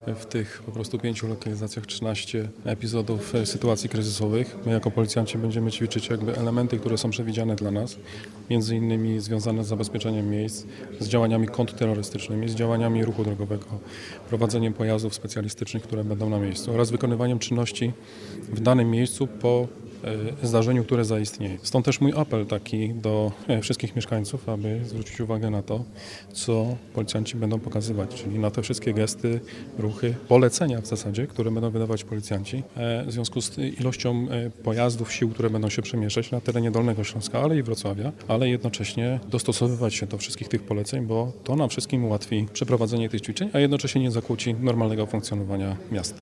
w tych po prostu 5 lokalizacjach 13 epizodów sytuacji kryzysowych. My jako policjanci będziemy ćwiczyć jakby elementy, które są przewidziane dla nas, między innymi związane z zabezpieczeniem miejsc, z działaniami kontrterrorystycznymi, z działaniami ruchu drogowego, prowadzeniem pojazdów specjalistycznych, które będą na miejscu oraz wykonywaniem czynności w danym miejscu po zdarzeniu, które zaistnieje. Stąd też mój apel taki do wszystkich mieszkańców, aby zwrócić uwagę na to, co policjanci będą pokazywać, czyli na te wszystkie gesty, ruchy, polecenia w zasadzie, które będą wydawać policjanci w związku z ilością pojazdów, sił, które będą się przemieszczać na terenie Dolnego Śląska, ale i Wrocławia, ale jednocześnie dostosowywać się do wszystkich tych poleceń, bo to nam wszystkim ułatwi przeprowadzenie tych ćwiczeń, a jednocześnie nie zakłóci normalnego funkcjonowania miasta.